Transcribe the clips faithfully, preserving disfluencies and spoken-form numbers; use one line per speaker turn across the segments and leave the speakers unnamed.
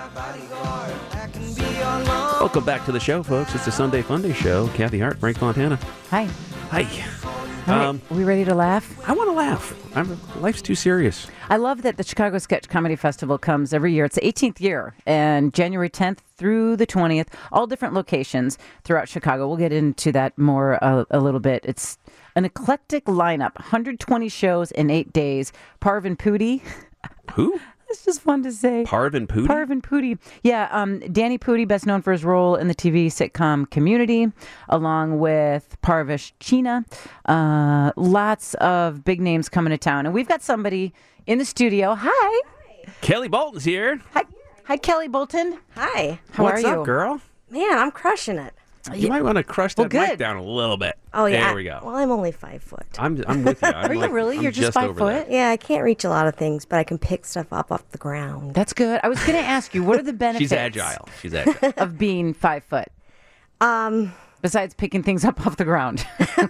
Welcome back to the show, folks. It's the Sunday Funday Show. Kathy Hart, Frank Fontana.
Hi.
Hi.
All right,
Um,
are we ready to laugh?
I want to laugh. I'm, life's too serious.
I love that the Chicago Sketch Comedy Festival comes every year. It's the eighteenth year, and January tenth through the twentieth, all different locations throughout Chicago. We'll get into that more uh, a little bit. It's an eclectic lineup, one hundred twenty shows in eight days. Parvin Pudi.
Who?
It's just fun to say.
Parvin Pudi?
Parvin Pudi. Yeah, um, Danny Pudi, best known for his role in the T V sitcom Community, along with Parvish China. Uh, lots of big names coming to town. And we've got somebody in the studio. Hi.
Kelly Bolton's here.
Hi, Hi Kelly Bolton.
Hi.
How
What's
are you?
up, girl?
Man, I'm crushing it.
You might want to crush
Well,
that mic
good.
down a little bit.
Oh, yeah.
There we go.
Well, I'm only five foot.
I'm I'm with you. I'm
Are you
like-
really?
I'm
You're just five
over
foot?
that.
Yeah, I can't reach a lot of things, but I can pick stuff up off the ground.
That's good. I was going to ask you, what are the benefits
She's agile. She's agile.
of being five foot,
Um,
besides picking things up off the ground?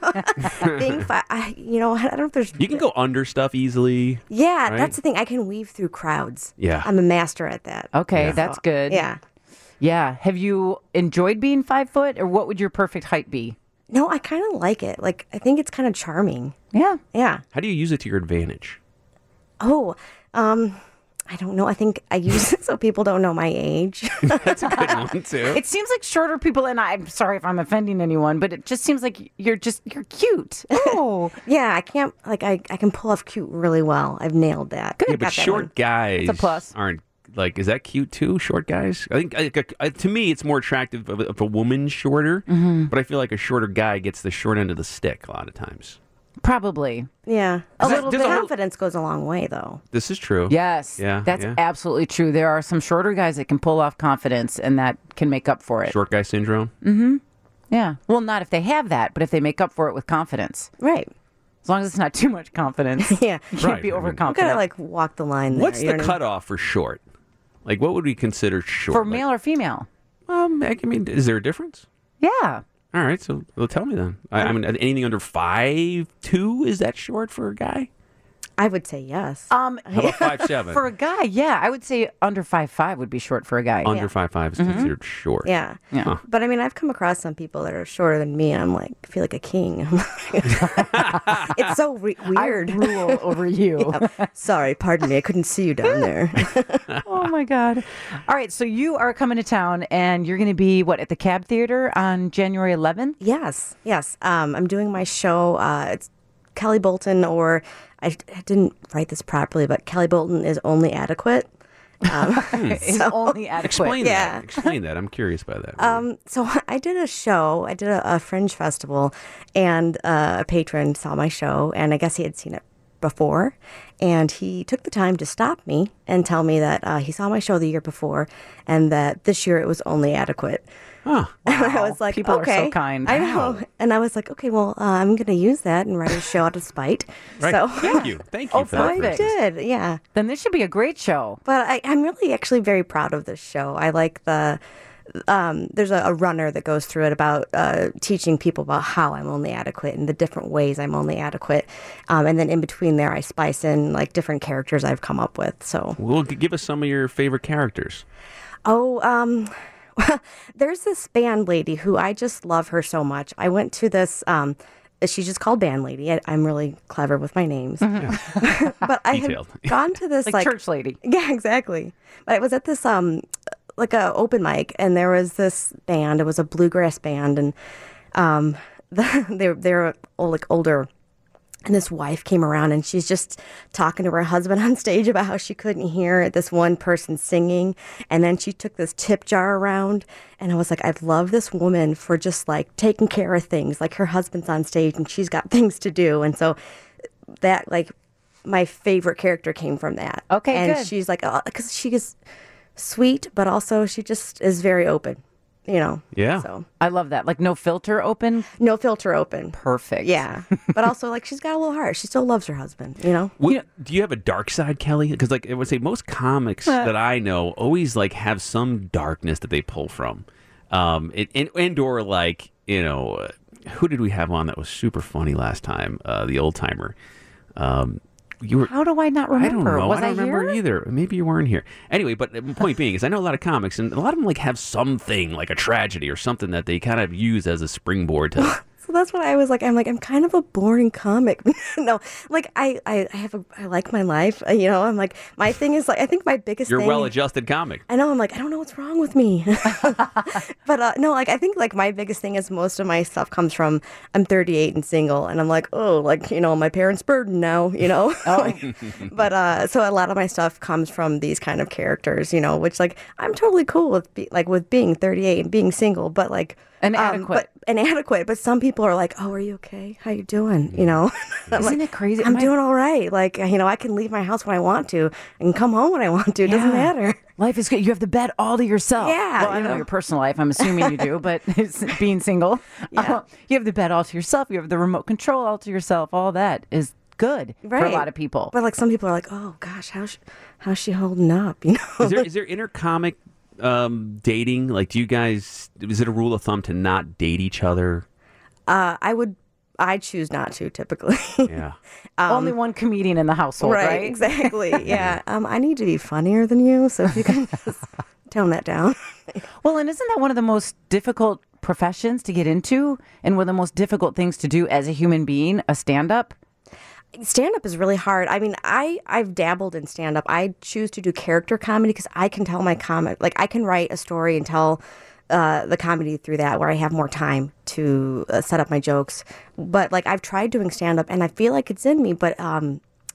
being five, I, you know, I don't know if there's.
You can go under stuff easily.
Yeah,
right?
that's the thing. I can weave through crowds.
Yeah.
I'm a master at that.
Okay,
Yeah.
that's good.
Yeah.
Yeah. Have you enjoyed being five foot, or what would your perfect height be?
No, I kind of like it. Like, I think it's kind of charming.
Yeah.
Yeah.
How do you use it to your advantage?
Oh, um, I don't know. I think I use it so people don't know my age.
That's a good one too.
It seems like shorter people, and I'm sorry if I'm offending anyone, but it just seems like you're just, you're cute. Oh,
Yeah, I can't, like, I, I can pull off cute really well. I've nailed that.
yeah,
Got
but
that
short
one.
guys
It's a plus.
aren't like. Is that cute too? Short guys. I think I, I, to me, it's more attractive if a, if a woman's shorter.
Mm-hmm.
But I feel like a shorter guy gets the short end of the stick a lot of times.
probably.
Yeah. A
that-
little
there's
bit.
a whole-
Confidence goes a long way, though.
This is true.
Yes.
Yeah,
That's
yeah.
absolutely true. There are some shorter guys that can pull off confidence, and that can make up for it.
Short guy syndrome.
Yeah. Well, not if they have that, but if they make up for it with confidence.
Right.
As long as it's not too much confidence.
Yeah.
You can't
Right,
be
I mean-
overconfident.
Gotta, like, walk the line there.
What's
you
the
know what I mean?
cutoff for short? Like, what would we consider short?
for
Like,
male or female?
Um, I mean, is there a difference?
Yeah.
All right, so well, tell me then. I, I mean, anything under five two is that short for a guy?
I would say yes.
Um,
How about five seven?
for a guy, yeah, I would say under five five would be short for a guy.
Under five five is considered short.
yeah.
Yeah.
Huh.
But I mean, I've come across some people that are shorter than me, and I'm like, I feel like a king. It's so re-
I
weird.
rule over you.
Sorry, pardon me. I couldn't see you down there.
Oh my God. All right, so you are coming to town, and you're going to be what at the Cab Theater on January eleventh?
yes, yes. Um, I'm doing my show. Uh, it's Kelly Bolton, or I, I didn't write this properly, but Kelly Bolton is only adequate. Um,
Is
so-
only adequate.
Explain
Yeah.
that. Explain that. I'm curious by that.
Um, so I did a show. I did a, a Fringe festival, and uh, a patron saw my show, and I guess he had seen it before, and he took the time to stop me and tell me that uh, he saw my show the year before, and that this year it was only adequate.
huh.
And I was like,
People are so
okay,
kind.
I know. And I was like, okay, well, uh, I'm going to use that and write a show out of spite.
Right.
So
Thank you. Thank you
Oh,
for that.
perfect.
for
I
instance.
did, yeah.
Then this should be a great show.
But I, I'm really actually very proud of this show. I like the. Um, there's a, a runner that goes through it about uh, teaching people about how I'm only adequate and the different ways I'm only adequate. Um, and then in between there, I spice in like different characters I've come up with. So,
Well, g- give us some of your favorite characters.
oh, um, there's this band lady who I just love her so much. I went to this. Um, she's just called Band Lady. I, I'm really clever with my names. But I
Detailed.
had gone to this
Like,
like
church lady.
Yeah, exactly. But I was at this um like a open mic, and there was this band. It was a bluegrass band, and um the, they're they're old, like older. And this wife came around, and she's just talking to her husband on stage about how she couldn't hear this one person singing. And then she took this tip jar around, and I was like, I love this woman for just like taking care of things. Like her husband's on stage, and she's got things to do, and so that like my favorite character came from that.
Okay,
and
good.
she's like, because she is sweet, but also she just is very open. You know.
Yeah.
So
I love that. Like no filter open.
no filter open.
Perfect.
Yeah, but also like she's got a little heart. She still loves her husband. You know.
What, do you have a dark side, Kelly? Because like I would say, most comics that I know always like have some darkness that they pull from, um, it, and and or like you know, uh, who did we have on that was super funny last time? Uh, the old timer, um, you were.
How do I not remember?
I don't know.
Was
I don't
I
remember
here?
either. Maybe you weren't here. Anyway, but the point being is, I know a lot of comics, and a lot of them like have something like a tragedy or something that they kind of use as a springboard to.
So that's what I was like. I'm like, I'm kind of a boring comic. No, like I, I, I have a, I like my life. uh, You know, I'm like, my thing is like, I think my biggest
You're a
thing.
well-adjusted comic.
I know. I'm like, I don't know what's wrong with me. But uh, no, like I think like my biggest thing is most of my stuff comes from I'm thirty-eight and single, and I'm like, oh, like you know, my parents' burden now, you know. Like, but uh, so a lot of my stuff comes from these kind of characters, you know, which like I'm totally cool with, be- like with being thirty-eight and being single, but like.
Inadequate.
Um, but inadequate. But some people are like, "Oh, are you okay? How you doing?" You know. I'm
Isn't
like,
it crazy?
I'm
My-
doing all right. Like you know, I can leave my house when I want to and come home when I want to. It doesn't
Yeah.
matter.
Life is good. You have the bed all to yourself.
Yeah,
Well, I
you
don't know
know.
your personal life. I'm assuming you do, but it's being single,
Yeah.
uh, you have the bed all to yourself. You have the remote control all to yourself. All that is good for a
Right.
lot of people.
But like some people are like, "Oh gosh, how's how's she holding up?" You know.
Is there is there intercomic um, dating? Like, do you guys? Is it a rule of thumb to not date each other?
Uh, I would. I choose not to typically.
Yeah.
Only one comedian in the household, right?
Exactly. Yeah. Um, I need to be funnier than you, so if you can just tone that down.
Well, and isn't that one of the most difficult professions to get into and one of the most difficult things to do as a human being, a stand-up?
Stand up is really hard. I mean, I I've dabbled in stand up. I choose to do character comedy because I can tell my comic like I can write a story and tell uh, the comedy through that where I have more time to uh, set up my jokes. But like I've tried doing stand up and I feel like it's in me, but um,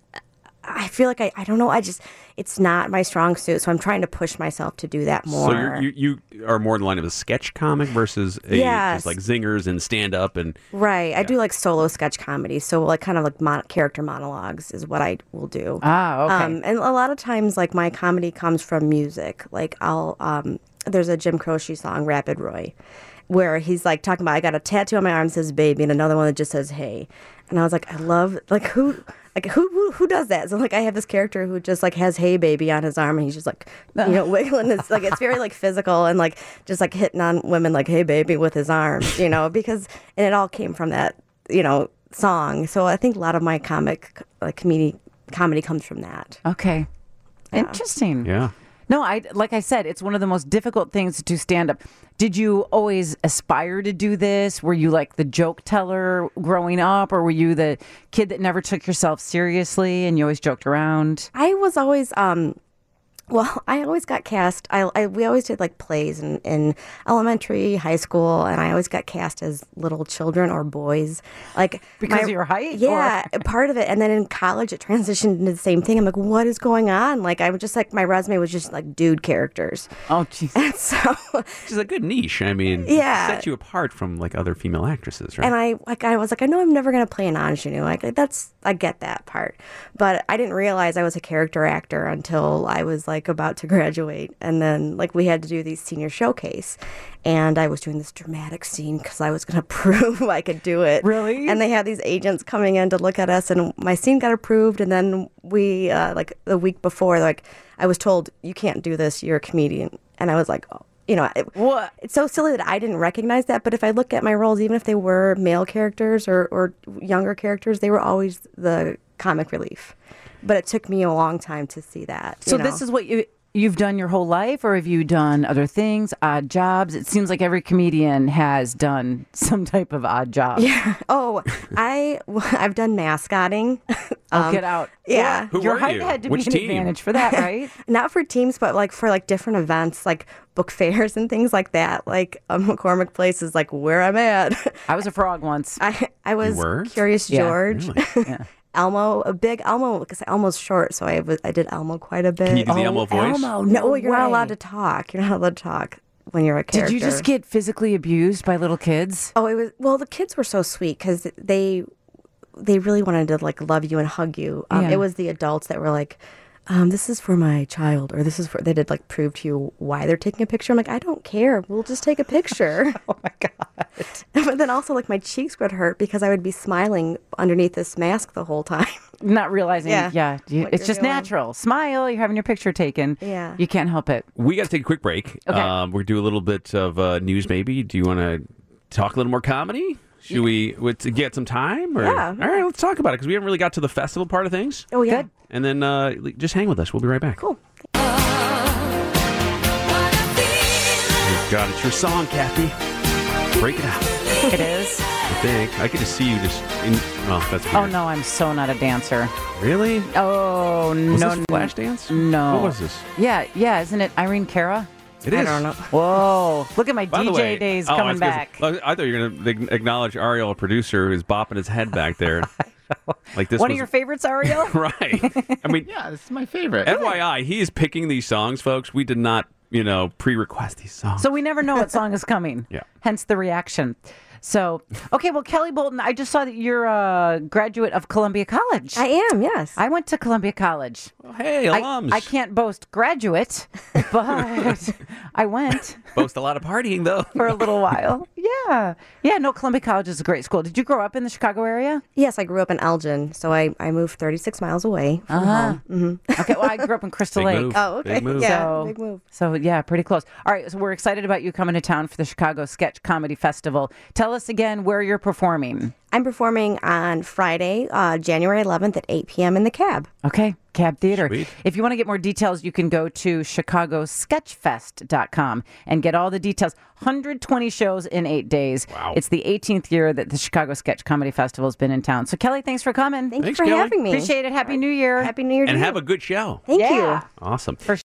I feel like I, I don't know. I just it's not my strong suit, so I'm trying to push myself to do that more.
So you're, you you are more in the line of a sketch comic versus a
Yes.
just like zingers and stand up and
Right. I do like solo sketch comedy. So like kind of like mon- character monologues is what I will do.
Ah, okay.
Um, and a lot of times like my comedy comes from music. Like I'll um, there's a Jim Croce song, Rapid Roy, where he's like talking about I got a tattoo on my arm that says baby and another one that just says hey. And I was like, I love like who like who who, who does that? So like I have this character who just like has hey baby on his arm and he's just like you know wiggling his like it's very like physical and like just like hitting on women like hey baby with his arms, you know, because and it all came from that, you know, song. So I think a lot of my comic like comedy comedy comes from that.
Okay. Interesting.
yeah.
No, I like I said, it's one of the most difficult things to stand up. Did you always aspire to do this? Were you like the joke teller growing up, or were you the kid that never took yourself seriously and you always joked around?
I was always, um, well, I always got cast. I, I we always did like plays in, in elementary, high school, and I always got cast as little children or boys, like
Because
my-
of your height,
Yeah, part of it. And then in college, it transitioned into the same thing. I'm like, what is going on? Like, I was just like, my resume was just like dude characters.
Oh, jeez.
And so,
Which is a good niche. I mean,
Yeah.
it sets you apart from like other female actresses, right?
and I like, I was like, I know I'm never gonna play an ingenue. Like, that's I get that part, but I didn't realize I was a character actor until I was like about to graduate, and then like we had to do these senior showcase, and I was doing this dramatic scene because I was gonna prove I could do it.
Really?
And they had these agents coming in to look at us, and my scene got approved, and then we uh, like the week before, like I was told you can't do this. You're a comedian, and I was like, oh. You know, it,
What?
it's so silly that I didn't recognize that. But if I look at my roles, even if they were male characters or, or younger characters, they were always the comic relief. But it took me a long time to see that.
So
you
this
know?
is what you you've done your whole life, or have you done other things, odd jobs? It seems like every comedian has done some type of odd job.
Yeah. Oh, I I've done mascotting.
Oh, get out.
yeah.
Who
Your
were
height
you?
had to
Which
be an
team?
advantage for that, right?
Not for teams, but like for like different events, like book fairs and things like that. Like um, McCormick Place is like where I'm at.
I was a frog once.
I I was
were?
Curious
Yeah.
George.
Really?
Yeah.
Elmo, a big Elmo, because Elmo's short, so I was I did Elmo quite a bit.
Can you do the
Oh,
Elmo voice?
Elmo,
No, you're not
way.
allowed to talk. You're not allowed to talk when you're a character.
Did you just get physically abused by little kids?
Oh, it was well. The kids were so sweet because they they really wanted to like love you and hug you. Um,
Yeah.
It was the adults that were like, um, "This is for my child," or "This is for." They did like prove to you why they're taking a picture. I'm like, I don't care. We'll just take a picture.
Oh my god.
But then also like my cheeks would hurt because I would be smiling underneath this mask the whole time.
Not realizing, yeah,
Yeah.
you-
What
it's
you're
just
doing.
natural. Smile, you're having your picture taken.
Yeah.
You can't help it.
We got to take a quick break.
Okay.
Um, we're do a little bit of uh, news, maybe. Do you want to talk a little more comedy? Should we what, to get some time? Or?
Yeah.
All right, let's talk about it because we haven't really got to the festival part of things.
Oh, yeah.
Good.
And then uh, just hang with us. We'll be right back.
Cool.
Oh, God, it's your song, Kathy. Break it out.
It is.
I think. I could just see you just in. Oh, that's weird.
Oh, no, I'm so not a dancer.
Really?
Oh,
Was
no.
this Flashdance?
No.
What was this?
Yeah, yeah. Isn't it Irene Cara?
It is.
I don't know.
Whoa. Look at my
By
D J
the way,
days
oh, I
coming
was gonna
back.
say- I thought you were going to acknowledge Ariel, a producer, who's bopping his head back there. Like this
One
was,
of your favorites, Ariel?
Right. I mean,
Yeah, this is my favorite.
F Y I, he is picking these songs, folks. We did not, you know, pre-request these songs.
So we never know what song is coming.
Yeah.
Hence the reaction. So, okay, well, Kelly Bolton, I just saw that you're a graduate of Columbia College.
I am, yes.
I went to Columbia College.
Oh, hey,
I,
alums.
I can't boast graduate, but I went
boast a lot of partying, though.
for a little while. Yeah. Yeah, no, Columbia College is a great school. Did you grow up in the Chicago area?
Yes, I grew up in Elgin, so I, I moved thirty-six miles away from
Uh-huh.
home.
Okay, well, I grew up in Crystal
Big
Lake.
move.
Oh, okay.
Big move.
Yeah,
So-
big move.
So, yeah, pretty close. All right, so we're excited about you coming to town for the Chicago Sketch Comedy Festival. Tell us again where you're performing.
I'm performing on Friday, uh, January eleventh at eight p.m. in the Cab.
Okay, Cab Theater.
Sweet.
If you want to get more details, you can go to chicago sketch fest dot com and get all the details. one hundred twenty shows in eight days.
Wow.
It's the eighteenth year that the Chicago Sketch Comedy Festival has been in town. So, Kelly, thanks for coming.
Thank
Thanks,
you for
Kelly.
having me.
Appreciate it. Happy New Year.
Happy New Year to
And
you.
have a good show.
Thank
Yeah.
you.
Awesome.
For